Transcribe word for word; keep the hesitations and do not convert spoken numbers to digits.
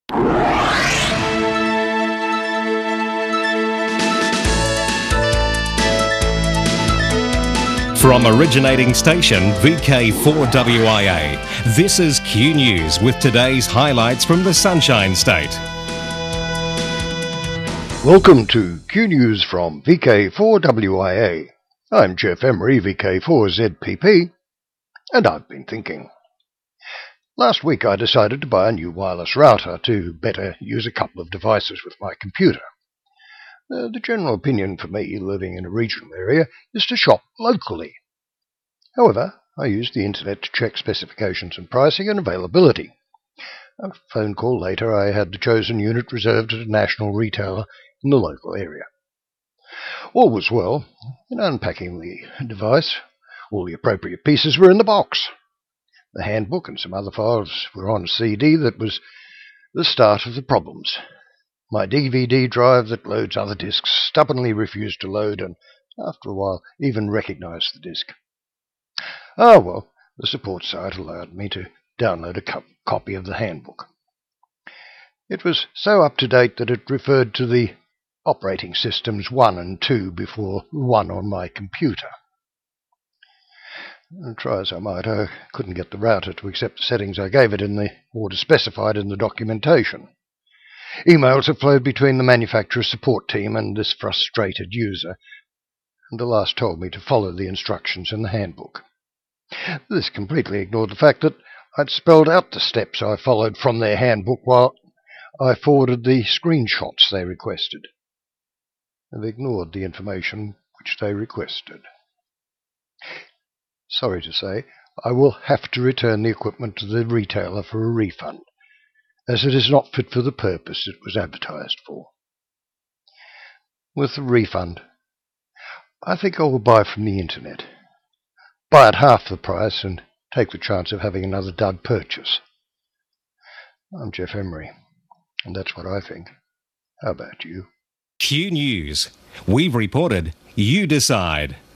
From originating station V K four W I A, this is Q News with today's highlights from the Sunshine State. Welcome to Q News from V K four W I A. I'm Jeff Emery, V K four Z P P, and I've been thinking. Last week I decided to buy a new wireless router to better use a couple of devices with my computer. Uh, the general opinion for me, living in a regional area, is to shop locally. However, I used the internet to check specifications and pricing and availability. A phone call later, I had the chosen unit reserved at a national retailer in the local area. All was well. In unpacking the device, all the appropriate pieces were in the box. The handbook and some other files were on a C D that was the start of the problems. My D V D drive that loads other discs stubbornly refused to load and, after a while, even recognized the disc. Ah well, the support site allowed me to download a co- copy of the handbook. It was so up-to-date that it referred to the operating systems one and two before one on my computer. And try as I might, I couldn't get the router to accept the settings I gave it in the order specified in the documentation. Emails have flowed between the manufacturer's support team and this frustrated user, and the last told me to follow the instructions in the handbook. This completely ignored the fact that I'd spelled out the steps I followed from their handbook while I forwarded the screenshots they requested. They've ignored the information which they requested. Sorry to say, I will have to return the equipment to the retailer for a refund, as it is not fit for the purpose it was advertised for. With the refund, I think I will buy from the internet. Buy at half the price and take the chance of having another dud purchase. I'm Jeff Emery, and that's what I think. How about you? Q News. We've reported, you decide.